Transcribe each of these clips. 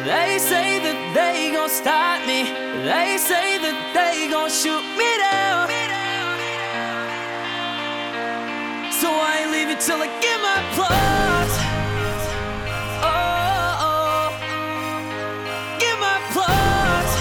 They say that they gon' stop me. They say that they gon' shoot me down. So I ain't leaving till I get my applause. Oh, oh. Get my applause.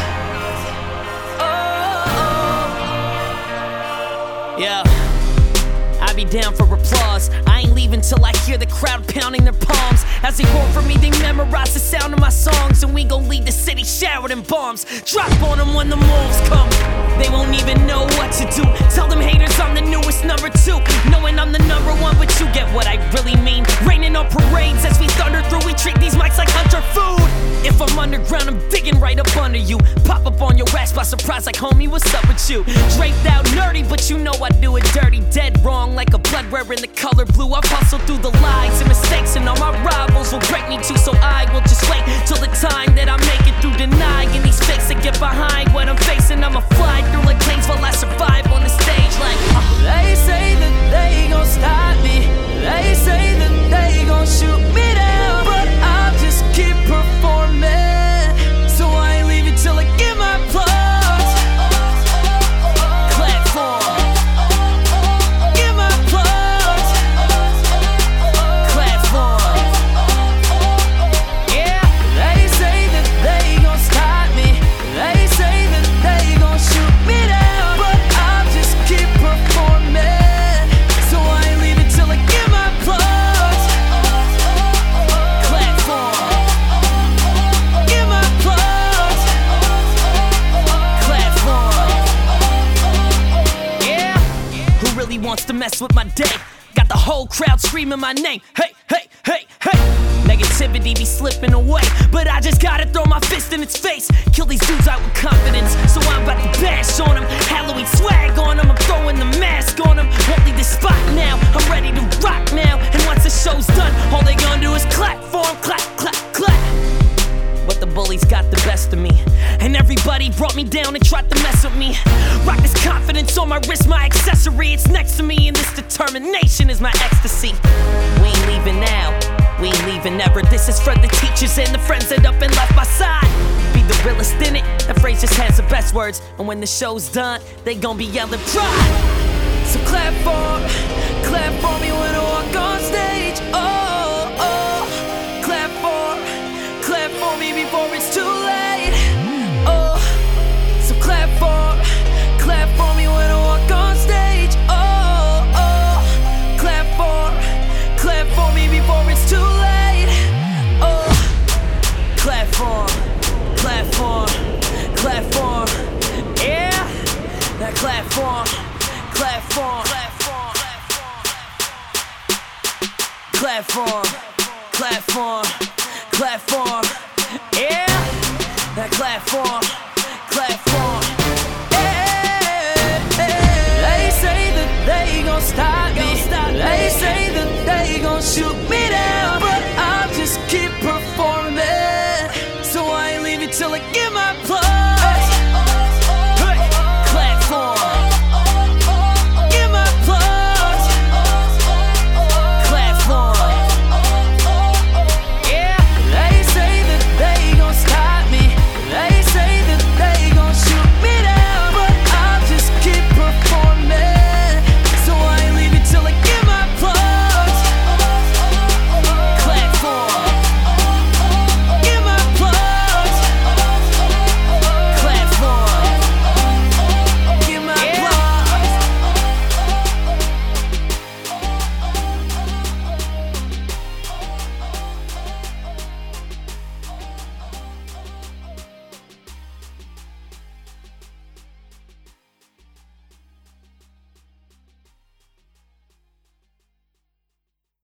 Oh, oh. Yeah, I be down for applause. I ain't leaving till I hear the crowd pounding their palms. As they roar for me, they memorize the sound of my songs. And we gon' leave the city showered in bombs. Drop on them when the wolves come. They won't even know what to do. Tell them haters I'm the newest number 2. Knowing I'm the number 1, but you get what I really mean. Raining on parades as we thunder through. We treat these mics like hunter food. If I'm underground, I'm digging right up under you. Pop up on your ass by surprise like, homie, what's up with you? Draped out nerdy, but you know I do it dirty. Dead wrong like a blood wearing the color blue. I've hustled through the lies and mistakes, and all my rivals will break me too. So I will just wait till the time that I make it through denying these fakes that get behind what I'm facing. I'ma fly through like planes while I survive on the stage like They say that they gon' stop me. They say that they gon' shoot me down, but I'll just keep performing. So I ain't leaving till I get my applause. Clap for 'em. Get my applause. Clap for 'em. Yeah, they say that they gon' stop me. They say that they gon' shoot me down, but I'll just keep performing. So I ain't leaving till I get my applause. Clap for 'em. Get my applause. Clap for 'em. Yeah, who really wants to mess with my day? Got the whole crowd screaming my name. Hey, hey, hey, hey. Negativity be slipping away, but I just gotta throw my fist in its face. Kill these dudes out with confidence, so I'm about to bash on them. Halloween swag on them, I'm throwing the mask on them. Won't leave this spot now, I'm ready to rock now. And once the show's done, all they gonna do is clap for 'em. Clap, clap, clap. But the bullies got the best of me, and everybody brought me down and tried to mess with me. Rock this confidence on my wrist, my accessory. It's next to me, and this determination is my ecstasy. We ain't leaving now, we ain't leaving ever. This is for the teachers and the friends that up and left my side. Be the realest in it, that phrase just has the best words. And when the show's done, they gon' be yelling pride. So clap for me when I walk on stage. Oh, oh, clap for me before it's too late. Oh, so clap for me when I walk on stage. Oh, oh, clap for me before it's too late. Oh, clap for 'em. Yeah, now clap for 'em. Clap for 'em. Yeah, now clap for 'em. They say that they gon' stop me. They say that they gon' shoot me down, but I'll just keep performing. So I ain't leaving till I get my